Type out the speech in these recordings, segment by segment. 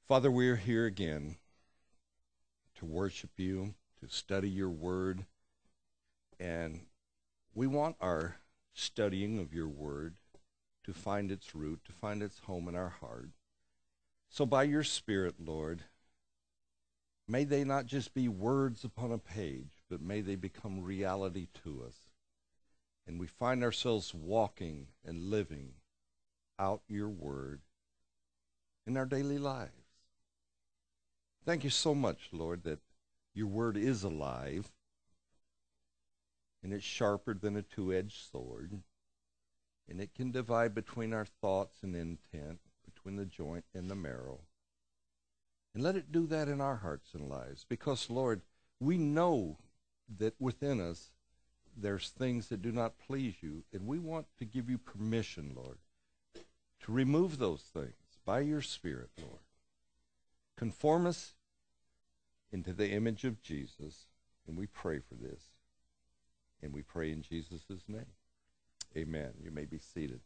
Father, we are here again to worship you, to study your word, and we want our studying of your word to find its root, to find its home in our heart. So by your Spirit, Lord, may they not just be words upon a page, but may they become reality to us. And we find ourselves walking and living out your word in our daily lives. Thank you so much, Lord, that your word is alive and it's sharper than a two-edged sword, and it can divide between our thoughts and intent, between the joint and the marrow. And let it do that in our hearts and lives, because, Lord, we know that within us there's things that do not please you, and we want to give you permission, Lord, to remove those things by your Spirit, Lord. Conform us into the image of Jesus, and we pray for this. And we pray in Jesus' name. Amen. You may be seated.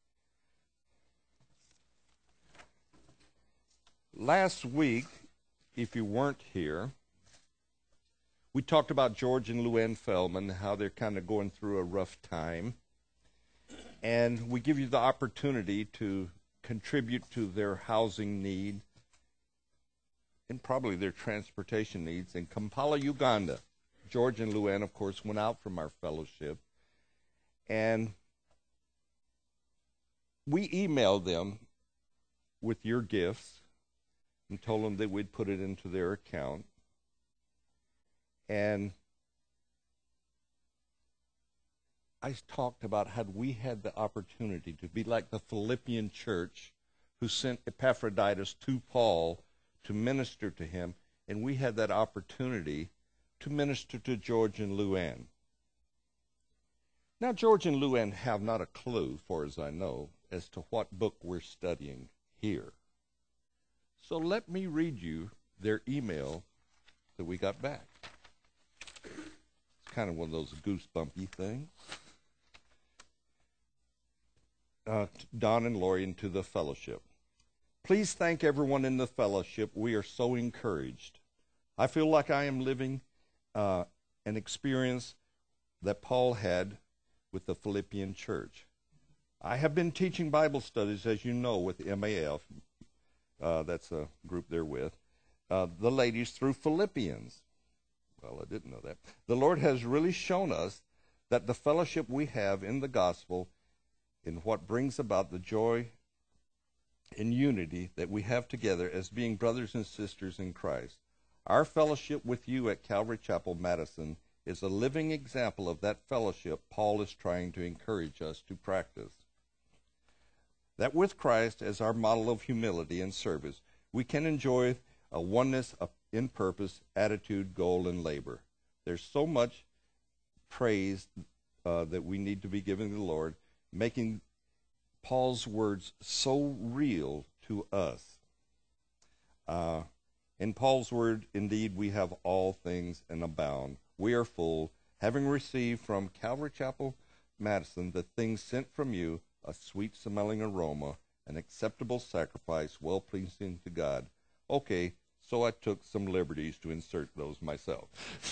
Last week, if you weren't here, we talked about George and Luann Feldman, how they're kind of going through a rough time. And we give you the opportunity to contribute to their housing need and probably their transportation needs in Kampala, Uganda. George and Luann, of course, went out from our fellowship, and we emailed them with your gifts and told them that we'd put it into their account. And I talked about how we had the opportunity to be like the Philippian church who sent Epaphroditus to Paul to minister to him, and we had that opportunity to minister to George and Luann. Now, George and Luann have not a clue, far as I know, as to what book we're studying here. So let me read you their email that we got back. It's kind of one of those goosebumpy things. Don and Lori, and to the fellowship. Please thank everyone in the fellowship. We are so encouraged. I feel like I am living an experience that Paul had with the Philippian church. I have been teaching Bible studies, as you know, with MAF. That's a group they're with. The ladies through Philippians. Well, I didn't know that. The Lord has really shown us that the fellowship we have in the gospel, in what brings about the joy and unity that we have together as being brothers and sisters in Christ. Our fellowship with you at Calvary Chapel, Madison, is a living example of that fellowship Paul is trying to encourage us to practice. That with Christ as our model of humility and service, we can enjoy a oneness in purpose, attitude, goal, and labor. There's so much praise that we need to be giving the Lord, making Paul's words so real to us. In Paul's word, indeed, we have all things and abound. We are full, having received from Calvary Chapel, Madison, the things sent from you, a sweet-smelling aroma, an acceptable sacrifice, well-pleasing to God. Okay, so I took some liberties to insert those myself.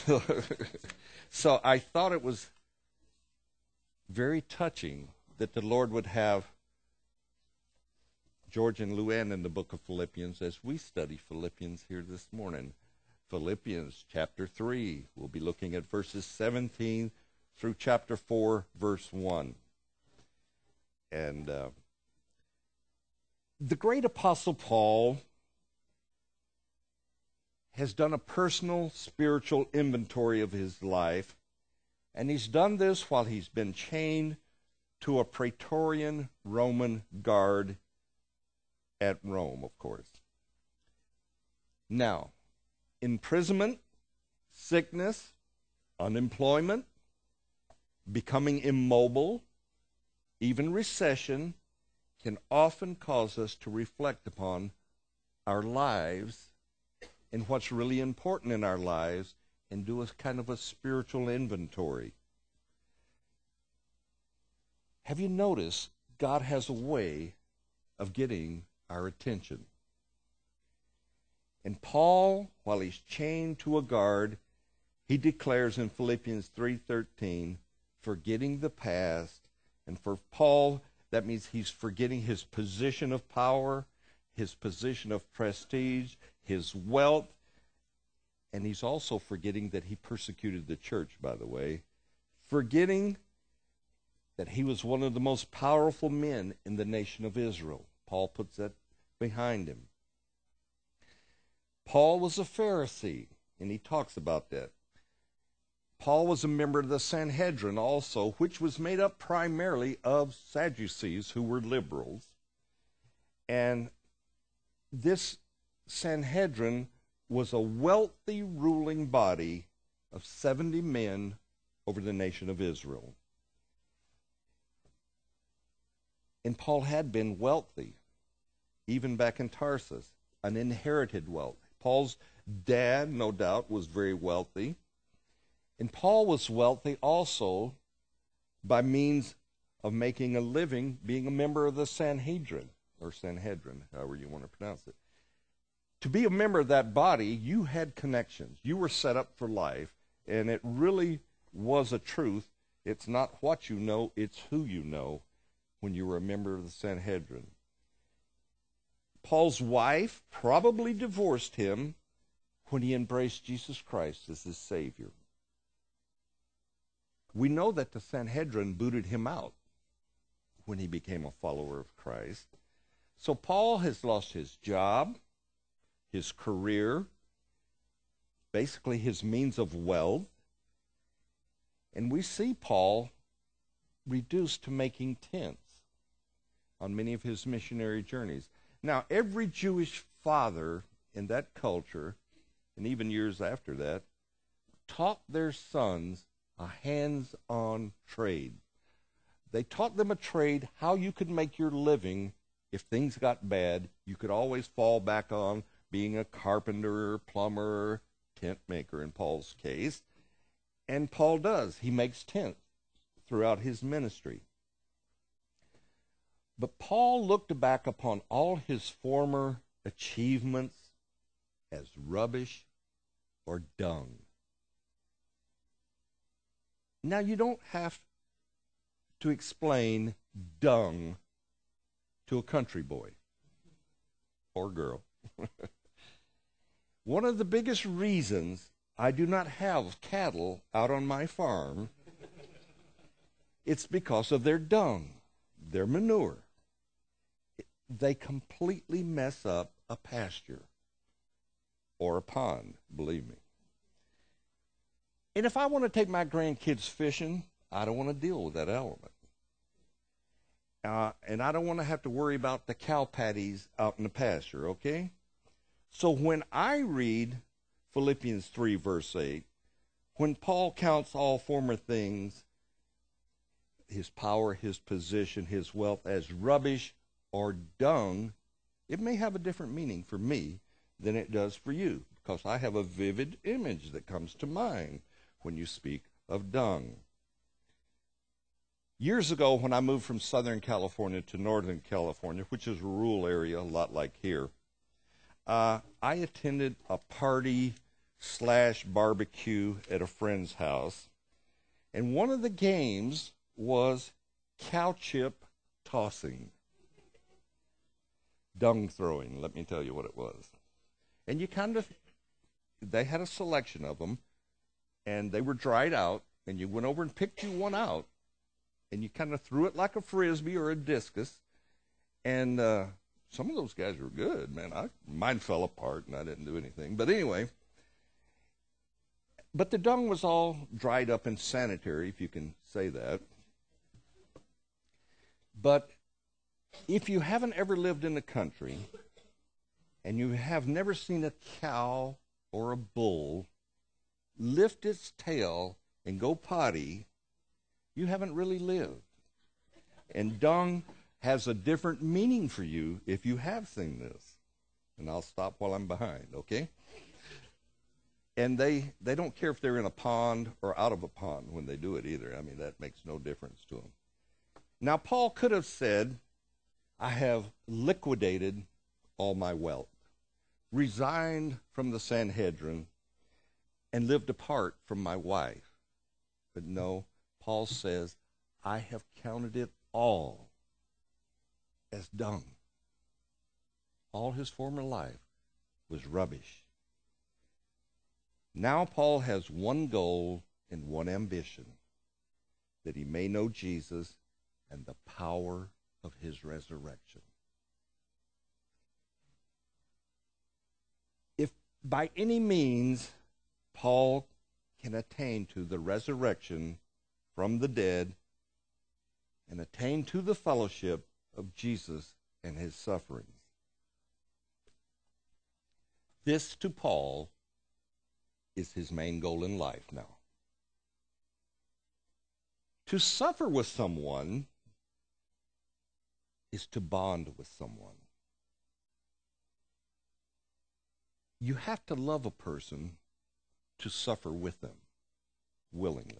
So I thought it was very touching that the Lord would have George and Luann in the book of Philippians as we study Philippians here this morning. Philippians chapter 3. We'll be looking at verses 17 through chapter 4, verse 1. And the great apostle Paul has done a personal spiritual inventory of his life, and he's done this while he's been chained to a Praetorian Roman guard at Rome, of course. Now, imprisonment, sickness, unemployment, becoming immobile, even recession can often cause us to reflect upon our lives and what's really important in our lives and do a kind of a spiritual inventory. Have you noticed God has a way of getting our attention? And Paul, while he's chained to a guard, he declares in Philippians 3:13, forgetting the past. And for Paul, that means he's forgetting his position of power, his position of prestige, his wealth, and he's also forgetting that he persecuted the church, by the way, forgetting that he was one of the most powerful men in the nation of Israel. Paul puts that behind him. Paul was a Pharisee, and he talks about that. Paul was a member of the Sanhedrin also, which was made up primarily of Sadducees who were liberals. And this Sanhedrin was a wealthy ruling body of 70 men over the nation of Israel. And Paul had been wealthy, even back in Tarsus, an inherited wealth. Paul's dad, no doubt, was very wealthy. And Paul was wealthy also by means of making a living being a member of the Sanhedrin, or Sanhedrin, however you want to pronounce it. To be a member of that body, you had connections. You were set up for life, and it really was a truth. It's not what you know, it's who you know when you were a member of the Sanhedrin. Paul's wife probably divorced him when he embraced Jesus Christ as his Savior. We know that the Sanhedrin booted him out when he became a follower of Christ. So Paul has lost his job, his career, basically his means of wealth. And we see Paul reduced to making tents on many of his missionary journeys. Now, every Jewish father in that culture, and even years after that, taught their sons a hands-on trade. They taught them a trade, how you could make your living. If things got bad, you could always fall back on being a carpenter, plumber, tent maker in Paul's case. And Paul does. He makes tents throughout his ministry. But Paul looked back upon all his former achievements as rubbish or dung. Now, you don't have to explain dung to a country boy or girl. One of the biggest reasons I do not have cattle out on my farm, it's because of their dung, their manure. They completely mess up a pasture or a pond, believe me. And if I want to take my grandkids fishing, I don't want to deal with that element. And I don't want to have to worry about the cow patties out in the pasture, okay? So when I read Philippians 3, verse 8, when Paul counts all former things, his power, his position, his wealth, as rubbish or dung, it may have a different meaning for me than it does for you, because I have a vivid image that comes to mind when you speak of dung. Years ago, when I moved from Southern California to Northern California, which is a rural area, a lot like here, I attended a party/barbecue at a friend's house, and one of the games was cow chip tossing. Dung throwing, let me tell you what it was. And they had a selection of them, and they were dried out, and you went over and picked you one out, and you kind of threw it like a frisbee or a discus, and some of those guys were good, man. Mine fell apart, and I didn't do anything. But anyway, but the dung was all dried up and sanitary, if you can say that. But if you haven't ever lived in the country, and you have never seen a cow or a bull lift its tail and go potty, you haven't really lived. And dung has a different meaning for you if you have seen this. And I'll stop while I'm behind, okay? And they don't care if they're in a pond or out of a pond when they do it either. I mean, that makes no difference to them. Now, Paul could have said, I have liquidated all my wealth. resigned from the Sanhedrin, and lived apart from my wife. But no, Paul says, I have counted it all as dung. All his former life was rubbish. Now Paul has one goal and one ambition, that he may know Jesus and the power of his resurrection. If by any means Paul can attain to the resurrection from the dead and attain to the fellowship of Jesus and his sufferings, this to Paul is his main goal in life now. To suffer with someone is to bond with someone. You have to love a person to suffer with them willingly.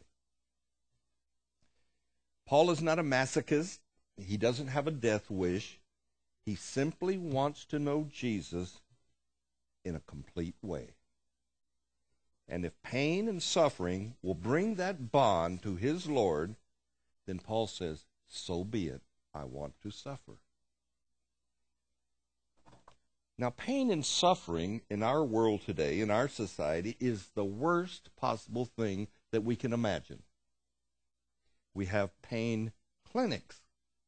Paul is not a masochist. He doesn't have a death wish. He simply wants to know Jesus in a complete way. And if pain and suffering will bring that bond to his Lord, then Paul says, so be it. I want to suffer. Now, pain and suffering in our world today, in our society, is the worst possible thing that we can imagine. We have pain clinics.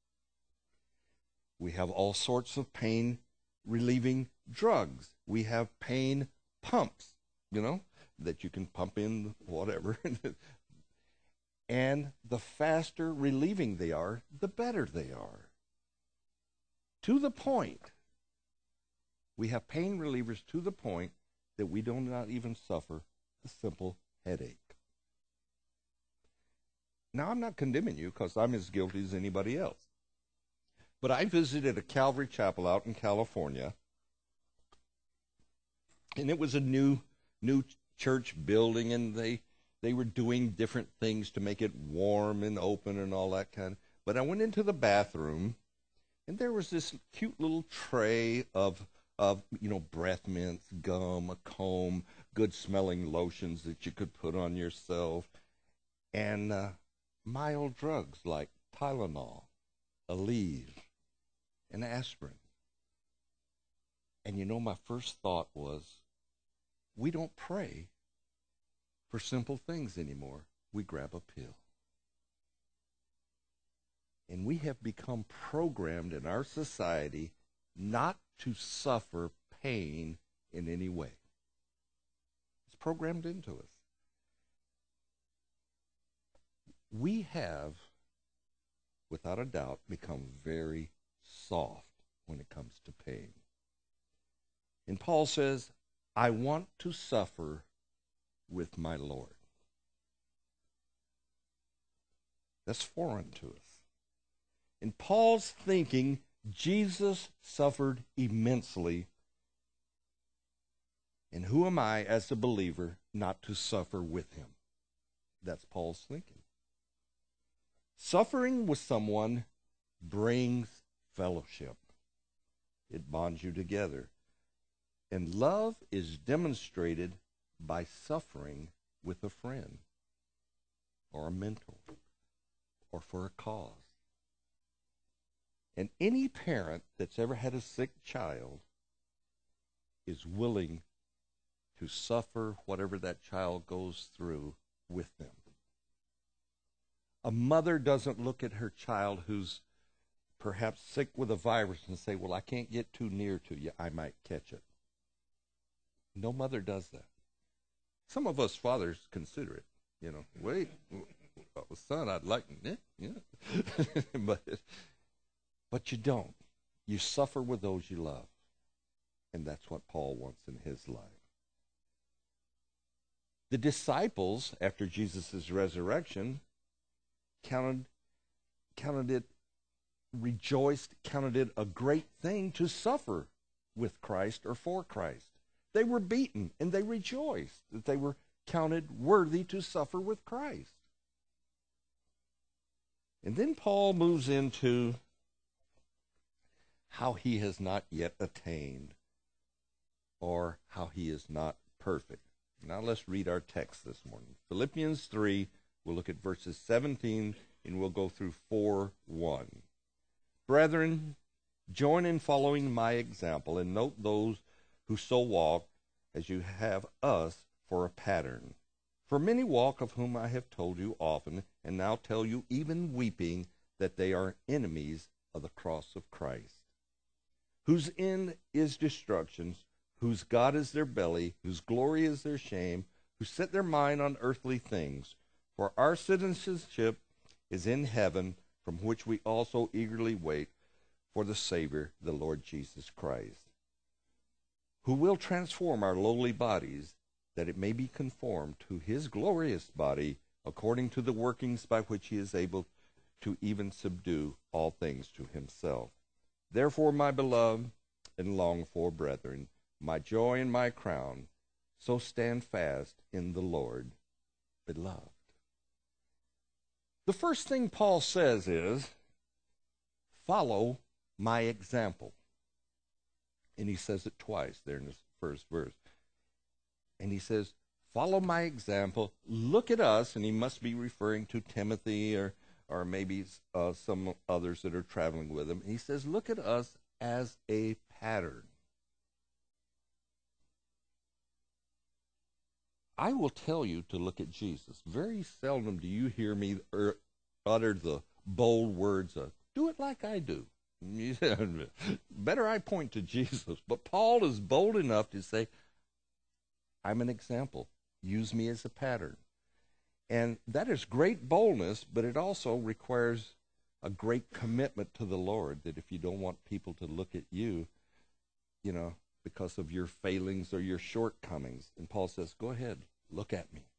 We have all sorts of pain relieving drugs. We have pain pumps, that you can pump in whatever. And the faster relieving they are, the better they are. To the point, we have pain relievers to the point that we do not even suffer a simple headache. Now, I'm not condemning you because I'm as guilty as anybody else. But I visited a Calvary Chapel out in California, and it was a new church building, and they were doing different things to make it warm and open and all that kind of. But I went into the bathroom, and there was this cute little tray of breath mints, gum, a comb, good-smelling lotions that you could put on yourself, and mild drugs like Tylenol, Aleve, and aspirin. And my first thought was, we don't pray for simple things anymore. We grab a pill. And we have become programmed in our society not to suffer pain in any way. It's programmed into us. We have, without a doubt, become very soft when it comes to pain. And Paul says, I want to suffer with my Lord. That's foreign to us. In Paul's thinking, Jesus suffered immensely. And who am I as a believer not to suffer with him? That's Paul's thinking. Suffering with someone brings fellowship. It bonds you together. And love is demonstrated by suffering with a friend or a mentor or for a cause. And any parent that's ever had a sick child is willing to suffer whatever that child goes through with them. A mother doesn't look at her child who's perhaps sick with a virus and say, well, I can't get too near to you. I might catch it. No mother does that. Some of us fathers consider it. Wait, son, I'd like it. Yeah. But you don't. You suffer with those you love. And that's what Paul wants in his life. The disciples, after Jesus' resurrection, rejoiced, counted it a great thing to suffer with Christ or for Christ. They were beaten, and they rejoiced that they were counted worthy to suffer with Christ. And then Paul moves into how he has not yet attained or how he is not perfect. Now let's read our text this morning. Philippians 3, we'll look at verses 17, and we'll go through 4:1. Brethren, join in following my example, and note those who so walk as you have us for a pattern. For many walk, of whom I have told you often, and now tell you even weeping, that they are enemies of the cross of Christ, whose end is destruction, whose God is their belly, whose glory is their shame, who set their mind on earthly things. For our citizenship is in heaven, from which we also eagerly wait for the Savior, the Lord Jesus Christ, who will transform our lowly bodies, that it may be conformed to his glorious body, according to the workings by which he is able to even subdue all things to himself. Therefore, my beloved and longed for brethren, my joy and my crown, so stand fast in the Lord, beloved. The first thing Paul says is, follow my example. And he says it twice there in this first verse. And he says, follow my example, look at us, and he must be referring to Timothy or maybe some others that are traveling with him. And he says, look at us as a pattern. I will tell you to look at Jesus. Very seldom do you hear me utter the bold words of, do it like I do. Better I point to Jesus. But Paul is bold enough to say, I'm an example. Use me as a pattern. And that is great boldness, but it also requires a great commitment to the Lord, that if you don't want people to look at you, because of your failings or your shortcomings. And Paul says, go ahead, look at me.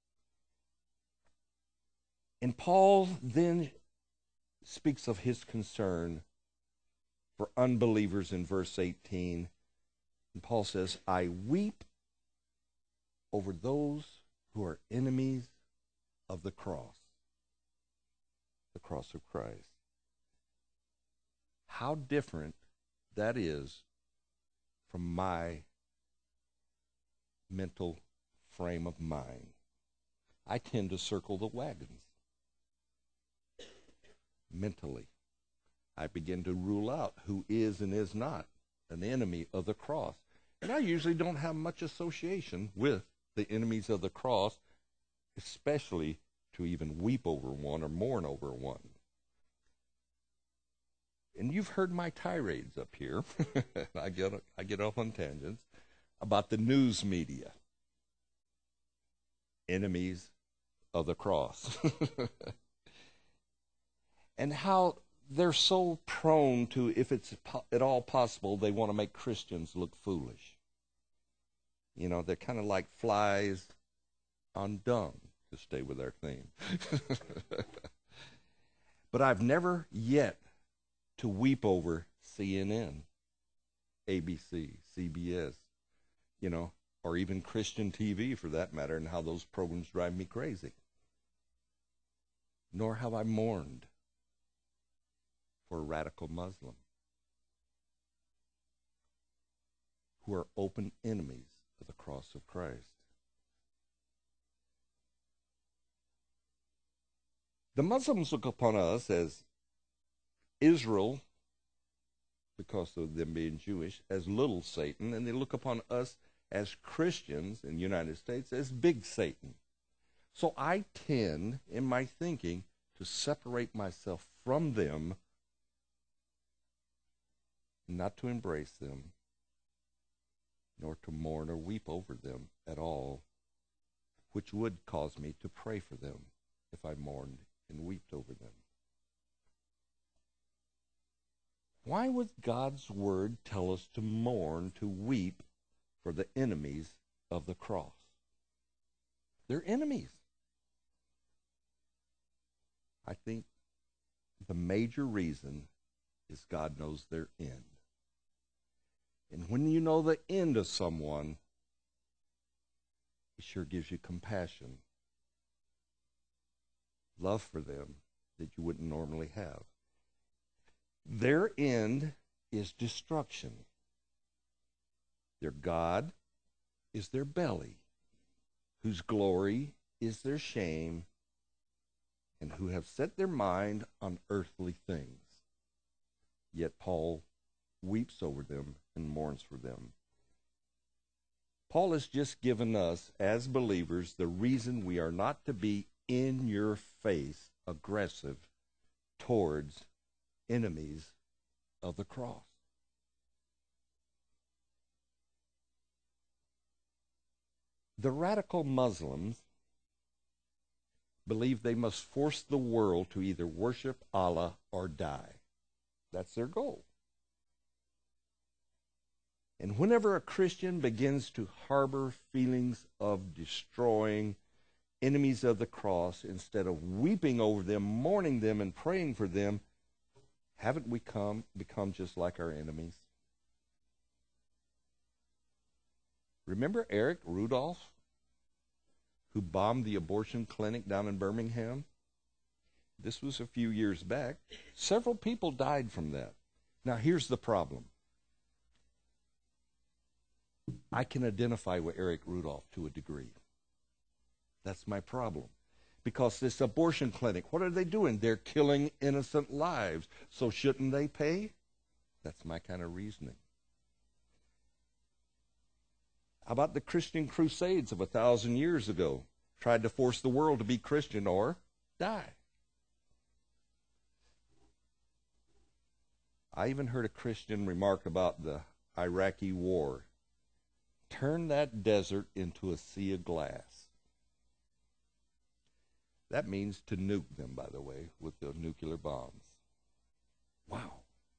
And Paul then speaks of his concern for unbelievers in verse 18. And Paul says, I weep over those who are enemies of the cross of Christ. How different that is from my mental frame of mind. I tend to circle the wagons mentally. I begin to rule out who is and is not an enemy of the cross. And I usually don't have much association with the enemies of the cross, especially to even weep over one or mourn over one. And you've heard my tirades up here. I get off on tangents about the news media. Enemies of the cross. And how they're so prone to, if it's at all possible, they want to make Christians look foolish. They're kind of like flies on dung, to stay with our theme. But I've never yet to weep over CNN, ABC, CBS, or even Christian TV for that matter, and how those programs drive me crazy. Nor have I mourned for a radical Muslim who are open enemies of the cross of Christ. The Muslims look upon us as Israel, because of them being Jewish, as little Satan, and they look upon us as Christians in the United States as big Satan. So I tend, in my thinking, to separate myself from them, not to embrace them, nor to mourn or weep over them at all, which would cause me to pray for them if I mourned and wept over them. Why would God's word tell us to mourn, to weep for the enemies of the cross? They're enemies. I think the major reason is God knows their end. And when you know the end of someone, it sure gives you compassion, love for them that you wouldn't normally have. Their end is destruction. Their God is their belly, whose glory is their shame, and who have set their mind on earthly things. Yet Paul weeps over them and mourns for them. Paul has just given us, as believers, the reason we are not to be in your face aggressive towards enemies of the cross. The radical Muslims believe they must force the world to either worship Allah or die. That's their goal. And whenever a Christian begins to harbor feelings of destroying enemies of the cross, instead of weeping over them, mourning them, and praying for them, haven't we become just like our enemies? Remember Eric Rudolph, who bombed the abortion clinic down in Birmingham? This was a few years back. Several people died from that. Now, here's the problem. I can identify with Eric Rudolph to a degree. That's my problem. Because this abortion clinic, what are they doing? They're killing innocent lives. So shouldn't they pay? That's my kind of reasoning. How about the Christian Crusades of 1,000 years ago? Tried to force the world to be Christian or die. I even heard a Christian remark about the Iraqi war. Turn that desert into a sea of glass. That means to nuke them, by the way, with the nuclear bombs. Wow.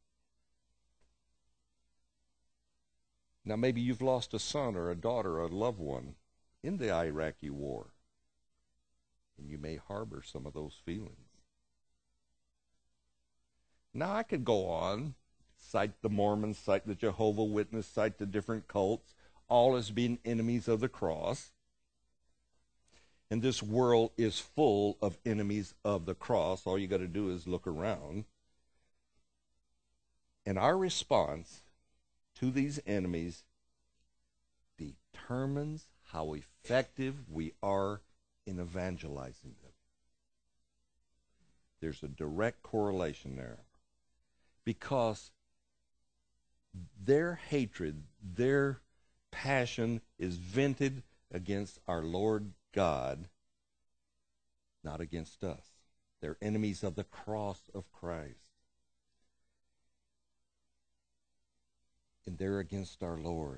Now, maybe you've lost a son or a daughter or a loved one in the Iraqi war, and you may harbor some of those feelings. Now, I could go on, cite the Mormons, cite the Jehovah's Witnesses, cite the different cults, all as being enemies of the cross. And this world is full of enemies of the cross. All you got to do is look around. And our response to these enemies determines how effective we are in evangelizing them. There's a direct correlation there. Because their hatred, their passion is vented against our Lord God, not against us. They're enemies of the cross of Christ. And they're against our Lord.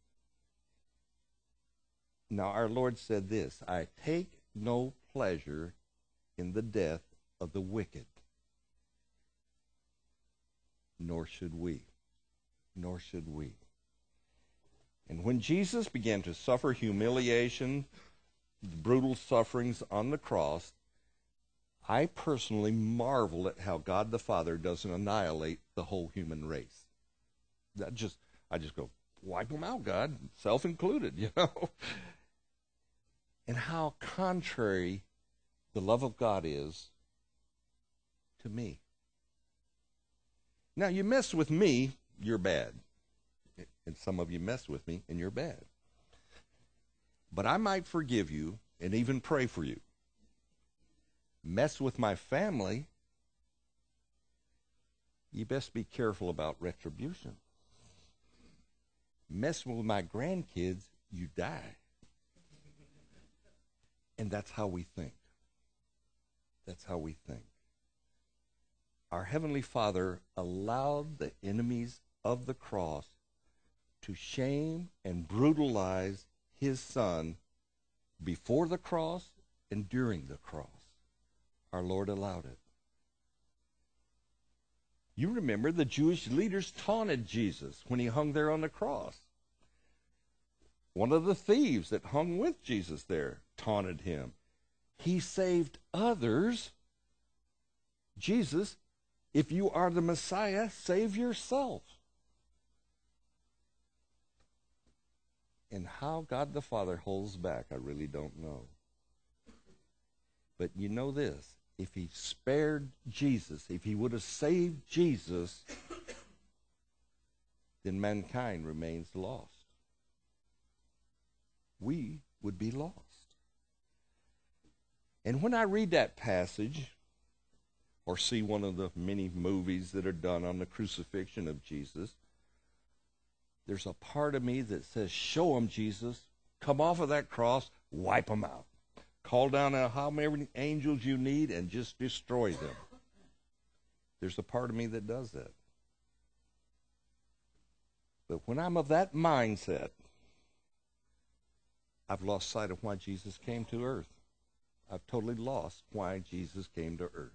Now, our Lord said this, I take no pleasure in the death of the wicked. Nor should we. Nor should we. And when Jesus began to suffer humiliation, brutal sufferings on the cross, I personally marvel at how God the Father doesn't annihilate the whole human race. I just go, wipe them out, God, self-included, you know. And how contrary the love of God is to me. Now, you mess with me, you're bad. And some of you mess with me, and you're bad. But I might forgive you and even pray for you. Mess with my family, you best be careful about retribution. Mess with my grandkids, you die. And that's how we think. That's how we think. Our Heavenly Father allowed the enemies of the cross to shame and brutalize His Son before the cross and during the cross. Our Lord allowed it. You remember the Jewish leaders taunted Jesus when He hung there on the cross. One of the thieves that hung with Jesus there taunted Him. He saved others. Jesus, if you are the Messiah, save yourself. And how God the Father holds back, I really don't know. But you know this, if He spared Jesus, if He would have saved Jesus, then mankind remains lost. we would be lost. And when I read that passage, or see one of the many movies that are done on the crucifixion of Jesus, there's a part of me that says, show them, Jesus. Come off of that cross, wipe them out. Call down how many angels you need and just destroy them. There's a part of me that does that. But when I'm of that mindset, I've lost sight of why Jesus came to earth. I've totally lost why Jesus came to earth.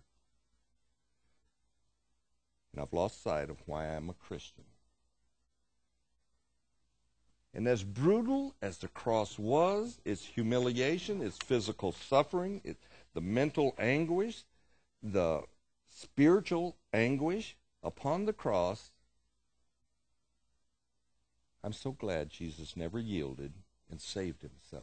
And I've lost sight of why I'm a Christian. And as brutal as the cross was, its humiliation, its physical suffering, the mental anguish, the spiritual anguish upon the cross, I'm so glad Jesus never yielded and saved himself.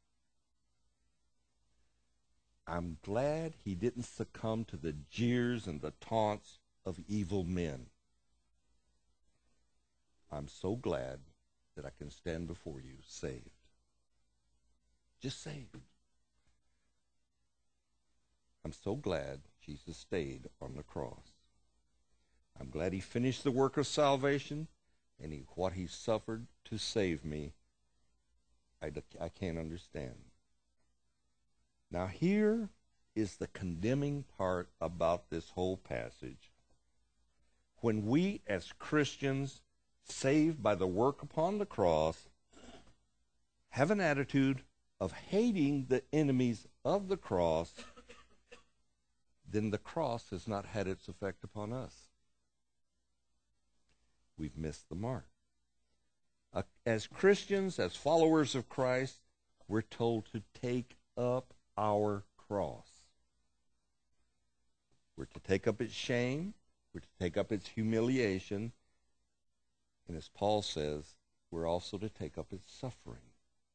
I'm glad he didn't succumb to the jeers and the taunts of evil men. I'm so glad that I can stand before you saved. Just saved. I'm so glad Jesus stayed on the cross. I'm glad he finished the work of salvation, and what he suffered to save me, I can't understand. Now here is the condemning part about this whole passage. When we as Christians, saved by the work upon the cross, have an attitude of hating the enemies of the cross, then the cross has not had its effect upon us. We've missed the mark. As Christians, as followers of Christ, we're told to take up our cross. We're to take up its shame. We're to take up its humiliation. And as Paul says, we're also to take up its suffering.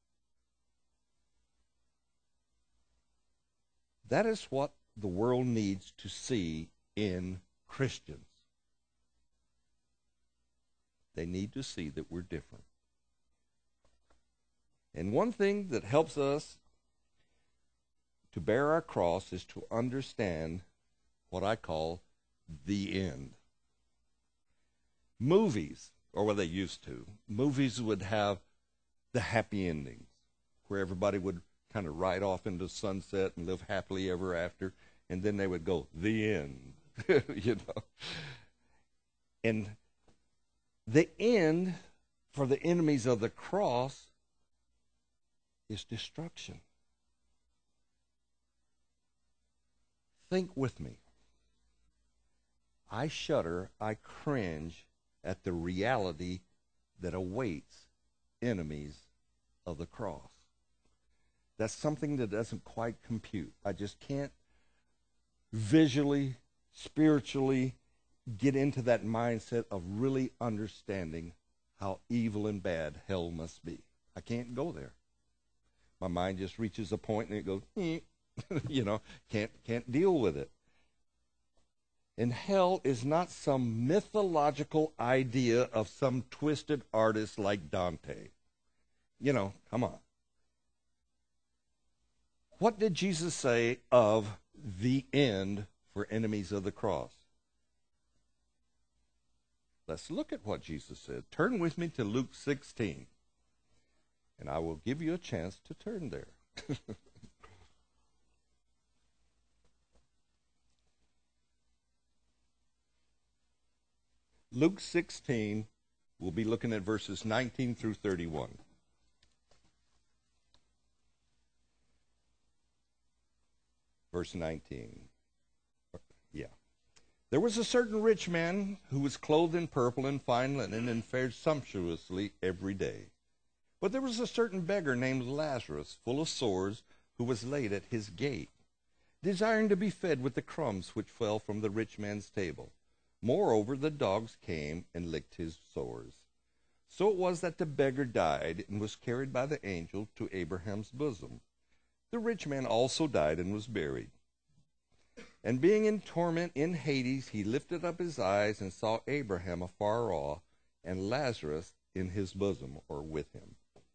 That is what the world needs to see in Christians. They need to see that we're different. And one thing that helps us to bear our cross is to understand what I call the end. Movies, or what they used to, movies would have the happy endings, where everybody would kind of ride off into sunset and live happily ever after, and then they would go, the end, you know. And the end for the enemies of the cross is destruction. Think with me. I shudder, I cringe at the reality that awaits enemies of the cross. That's something that doesn't quite compute. I just can't visually, spiritually get into that mindset of really understanding how evil and bad hell must be. I can't go there. My mind just reaches a point and it goes, you know, can't deal with it. And hell is not some mythological idea of some twisted artist like Dante. You know, come on. What did Jesus say of the end for enemies of the cross? Let's look at what Jesus said. Turn with me to Luke 16, and I will give you a chance to turn there. Luke 16, we'll be looking at verses 19 through 31. Verse 19. Yeah. There was a certain rich man who was clothed in purple and fine linen and fared sumptuously every day. But there was a certain beggar named Lazarus, full of sores, who was laid at his gate, desiring to be fed with the crumbs which fell from the rich man's table. Moreover, the dogs came and licked his sores. So it was that the beggar died and was carried by the angel to Abraham's bosom. The rich man also died and was buried. And being in torment in Hades, he lifted up his eyes and saw Abraham afar off, and Lazarus in his bosom, or with him.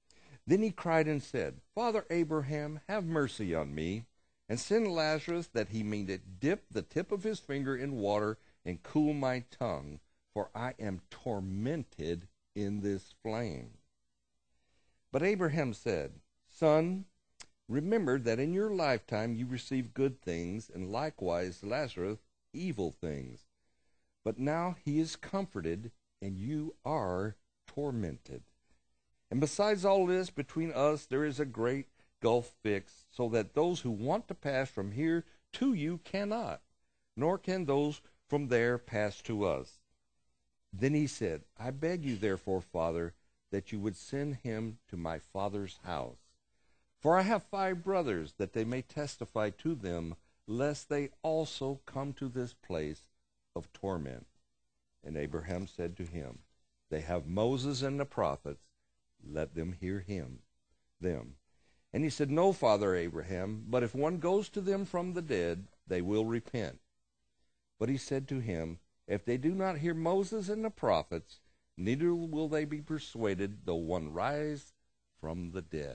Then he cried and said, Father Abraham, have mercy on me, and send Lazarus that he may dip the tip of his finger in water and cool my tongue, for I am tormented in this flame. But Abraham said, Son, remember that in your lifetime you received good things, and likewise Lazarus evil things. But now he is comforted, and you are tormented. And besides all this, between us there is a great gulf fixed, so that those who want to pass from here to you cannot, nor can those from there pass to us. Then he said, I beg you therefore, Father, that you would send him to my father's house. For I have 5 brothers, that they may testify to them, lest they also come to this place of torment. And Abraham said to him, They have Moses and the prophets, let them hear them. And he said, No, Father Abraham, but if one goes to them from the dead, they will repent. But he said to him, If they do not hear Moses and the prophets, neither will they be persuaded, though one rise from the dead.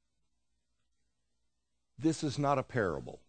This is not a parable.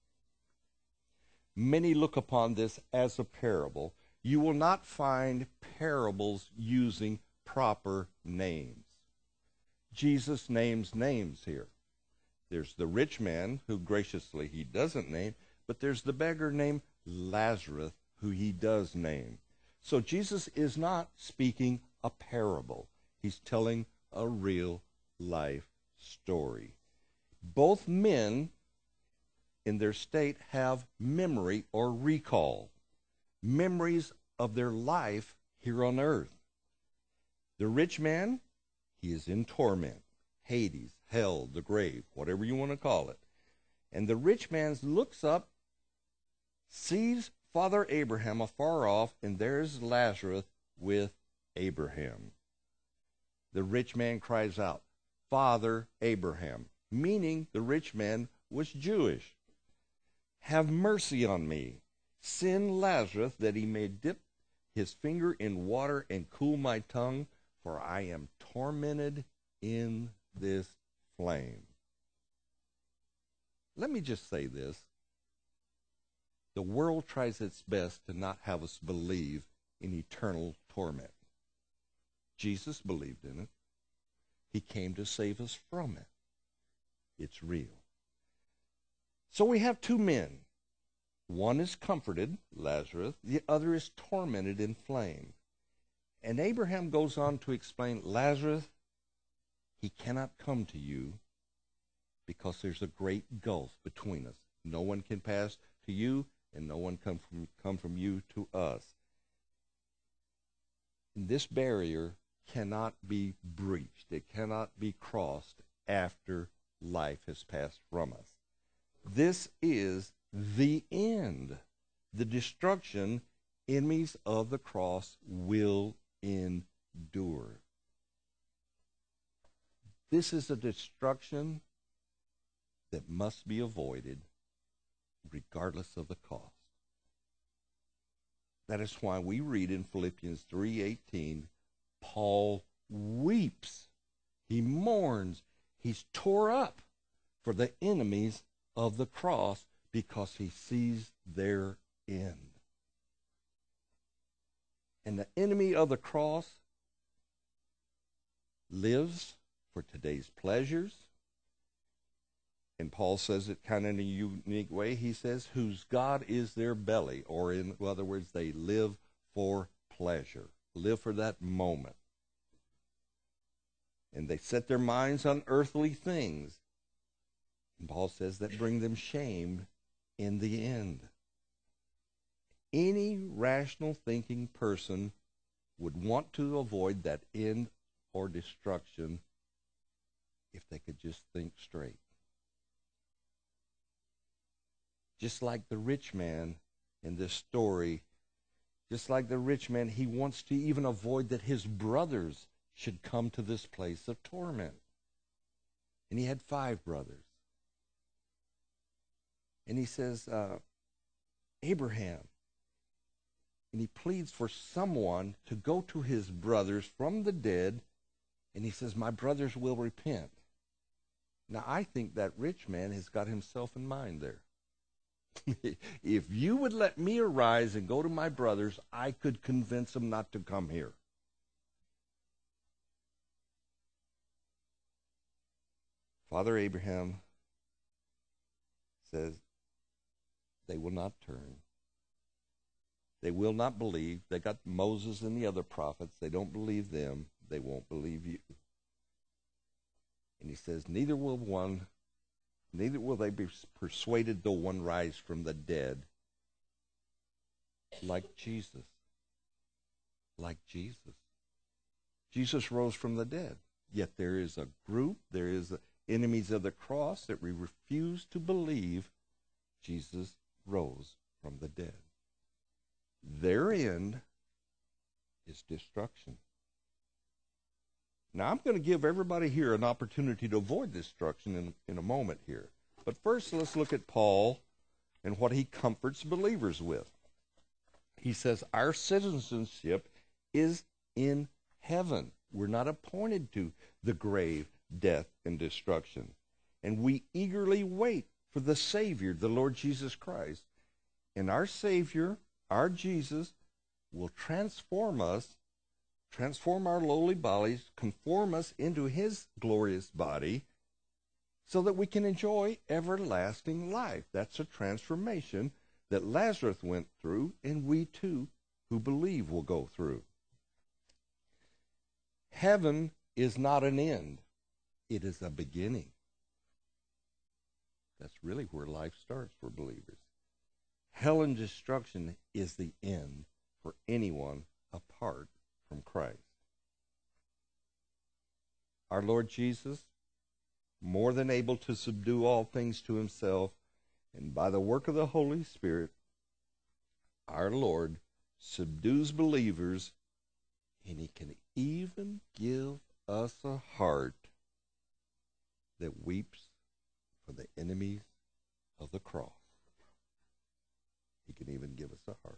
Many look upon this as a parable. You will not find parables using proper names. Jesus names names here. There's the rich man, who graciously he doesn't name, but there's the beggar named Lazarus, who he does name. So Jesus is not speaking a parable. He's telling a real life story. Both men in their state have memory or recall, memories of their life here on earth. The rich man, he is in torment, Hades, hell, the grave, whatever you want to call it. And the rich man looks up, sees Father Abraham afar off, and there's Lazarus with Abraham. The rich man cries out, Father Abraham, meaning the rich man was Jewish. Have mercy on me. Send Lazarus that he may dip his finger in water and cool my tongue, for I am tormented in this flame. Let me just say this. The world tries its best to not have us believe in eternal torment. Jesus believed in it. He came to save us from it. It's real. So we have 2 men. One is comforted, Lazarus. The other is tormented in flame. And Abraham goes on to explain, Lazarus, he cannot come to you because there's a great gulf between us. No one can pass to you, and no one come from you to us. And this barrier cannot be breached. It cannot be crossed after life has passed from us. This is the end. The destruction enemies of the cross will endure. This is a destruction that must be avoided regardless of the cost. That is why we read in Philippians 3:18, Paul weeps, he mourns, he's tore up for the enemies of the cross because he sees their end. And the enemy of the cross lives for today's pleasures. And Paul says it kind of in a unique way. He says, whose God is their belly, or in other words, they live for pleasure, live for that moment. And they set their minds on earthly things. And Paul says that bring them shame in the end. Any rational thinking person would want to avoid that end or destruction if they could just think straight. Just like the rich man in this story, just like the rich man, he wants to even avoid that his brothers should come to this place of torment. And he had 5 brothers. And he says, Abraham, and he pleads for someone to go to his brothers from the dead And he says, my brothers will repent. Now, I think that rich man has got himself in mind there. If you would let me arise and go to my brothers, I could convince them not to come here. Father Abraham says, they will not turn. They will not believe. They got Moses and the other prophets. They don't believe them. They won't believe you. And he says, neither will they be persuaded though one rise from the dead. Like Jesus. Like Jesus. Jesus rose from the dead. Yet there is a group, there is enemies of the cross that we refuse to believe Jesus rose from the dead. Their end is destruction. Now, I'm going to give everybody here an opportunity to avoid destruction in a moment here. But first, let's look at Paul and what he comforts believers with. He says, our citizenship is in heaven. We're not appointed to the grave, death, and destruction. And we eagerly wait for the Savior, the Lord Jesus Christ. And our Savior, our Jesus, will transform us, transform our lowly bodies, conform us into his glorious body, so that we can enjoy everlasting life. That's a transformation that Lazarus went through, and we too, who believe, will go through. Heaven is not an end. It is a beginning. That's really where life starts for believers. Hell and destruction is the end for anyone apart from Christ. Our Lord Jesus, more than able to subdue all things to himself, and by the work of the Holy Spirit, our Lord subdues believers, and he can even give us a heart that weeps for the enemies of the cross. He can even give us a heart.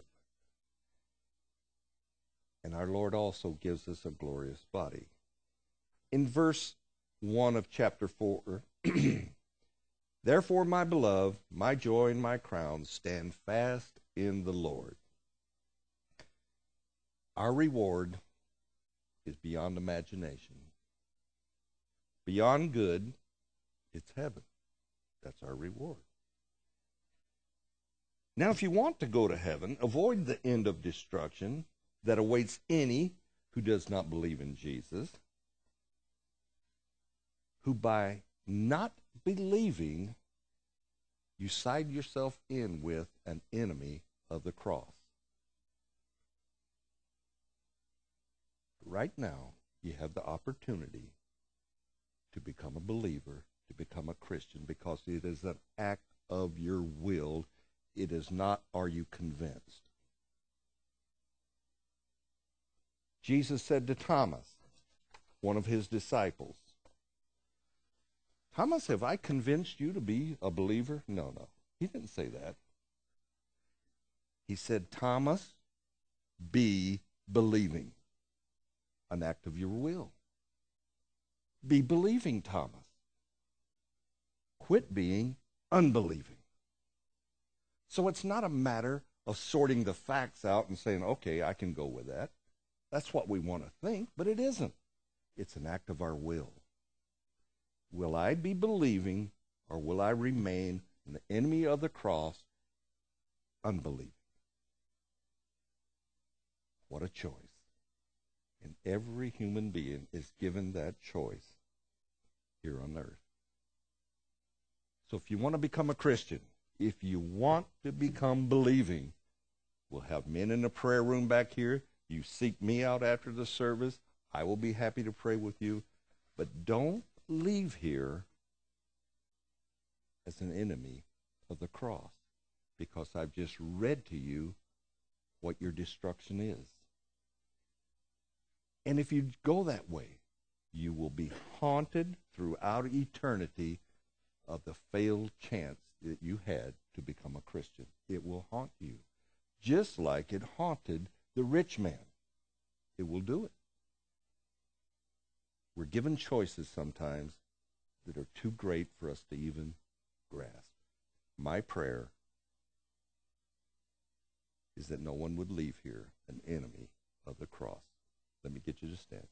And our Lord also gives us a glorious body. In verse 1 of chapter 4, therefore, my beloved, my joy and my crown, stand fast in the Lord. Our reward is beyond imagination. Beyond good, it's heaven. That's our reward. Now, if you want to go to heaven, avoid the end of destruction that awaits any who does not believe in Jesus, who by not believing, you side yourself in with an enemy of the cross. Right now, you have the opportunity to become a believer, to become a Christian, because it is an act of your will. It is not, are you convinced? Jesus said to Thomas, one of his disciples, Thomas, have I convinced you to be a believer? No. He didn't say that. He said, Thomas, be believing. An act of your will. Be believing, Thomas. Quit being unbelieving. So it's not a matter of sorting the facts out and saying, okay, I can go with that. That's what we want to think, but it isn't. It's an act of our will. Will I be believing, or will I remain an enemy of the cross, unbelieving? What a choice. And every human being is given that choice here on earth. So if you want to become a Christian, if you want to become believing, we'll have men in the prayer room back here. You seek me out after the service. I will be happy to pray with you. But don't leave here as an enemy of the cross, because I've just read to you what your destruction is. And if you go that way, you will be haunted throughout eternity of the failed chance that you had to become a Christian. It will haunt you, just like it haunted the rich man. It will do it. We're given choices sometimes that are too great for us to even grasp. My prayer is that no one would leave here an enemy of the cross. Let me get you to stand,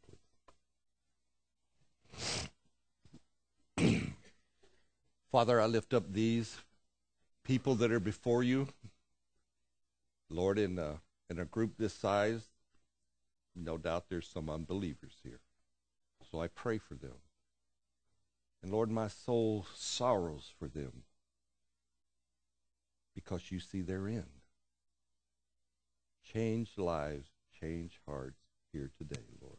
please. Father, I lift up these people that are before you. Lord, in a group this size, no doubt there's some unbelievers here. So I pray for them. And Lord, my soul sorrows for them because you see their end. Change lives, change hearts here today, Lord.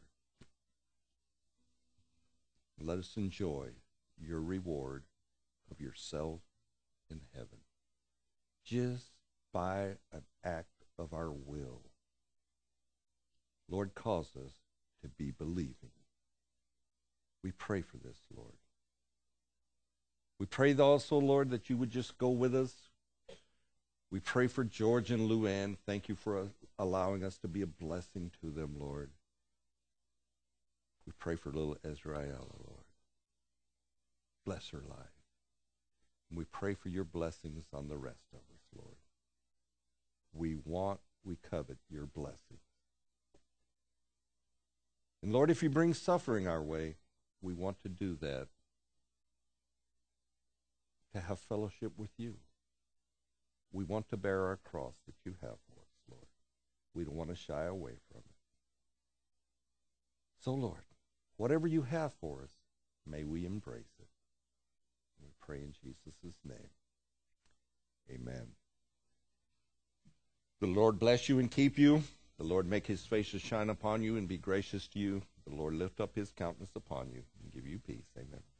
Let us enjoy your reward of yourself in heaven, just by an act of our will. Lord, cause us to be believing. We pray for this, Lord. We pray also, Lord, that you would just go with us. We pray for George and Luann. Thank you for allowing us to be a blessing to them, Lord. We pray for little Ezraela, Lord. Bless her life. And we pray for your blessings on the rest of us, Lord. We covet your blessings. And Lord, if you bring suffering our way, we want to do that to have fellowship with you. We want to bear our cross that you have for us, Lord. We don't want to shy away from it. So, Lord, whatever you have for us, may we embrace it. We pray in Jesus' name. Amen. The Lord bless you and keep you. The Lord make his face to shine upon you and be gracious to you. The Lord lift up his countenance upon you and give you peace. Amen.